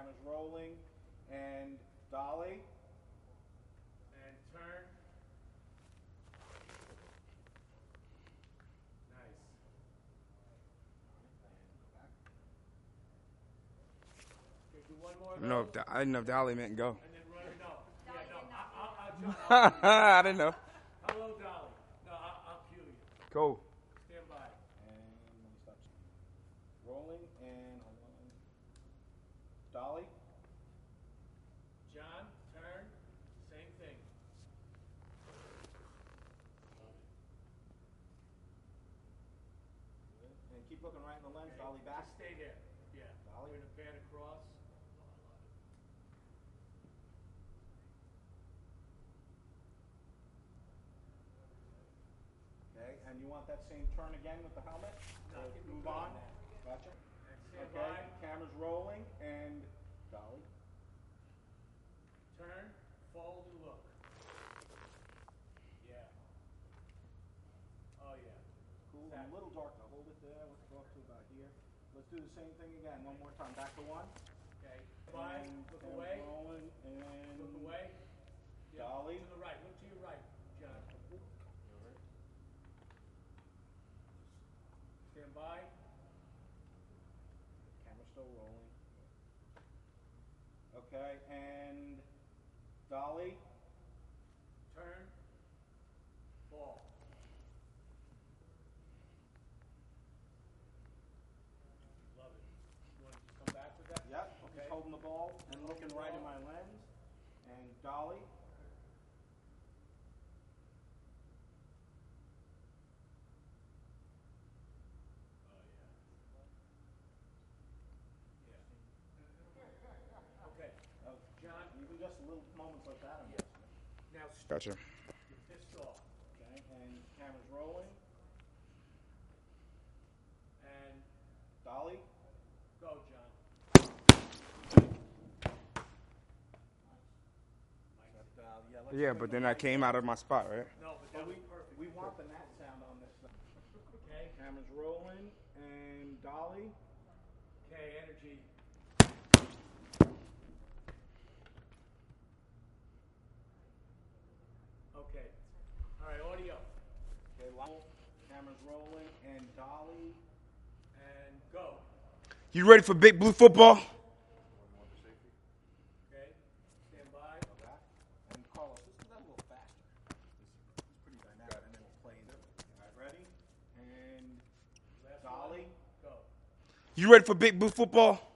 Camera's rolling. And dolly. And turn. Nice. Okay, do one more. I didn't know if dolly meant go. And then run it up. Yeah, no, I didn't know. Hello, dolly. No, I'll cue you. Cool. Stand by. And let me stop. Rolling and hold on. Dolly. John, turn. Same thing. And keep looking right in the lens. Dolly back. Just stay there. Yeah. Dolly. We're going to pan across. Okay, and you want that same turn again with the helmet? No, Or keep move going on. on that. Gotcha. And stand Okay, by. camera's rolling and dolly. Turn, fold, and look. Yeah. Oh, yeah. Cool. A little dark now. Hold it there. Let's go up to about here. Let's do the same thing again. One more time. Back to one. Okay. By, And look camera's away. rolling and Look away. Yeah. dolly. To the right. Look to your right, John. Stand by. Camera's still rolling. Okay, and dolly. Turn. Fall. Love it. You want to just come back with that? Yep. Okay. Just holding the ball and looking right in my lens. And dolly. Okay. John, Even just little moments like that. I'm missing. now Gotcha. you're pissed off. Okay, and camera's rolling. And Dolly. go, John. Yeah, Yeah, but then I came out of my spot, right? No, but that was perfect. we want the gnat sound on this thing. Okay. Camera's rolling and dolly. Okay, energy. Okay. All right, audio. Okay, camera's rolling and dolly. And go. You ready for Big Blue football? Okay. Stand by. Back. And Carlos, let's do that a little faster. It's pretty dynamic and then it plays it. All right, ready? And Last dolly. one. Go. You ready for Big Blue football?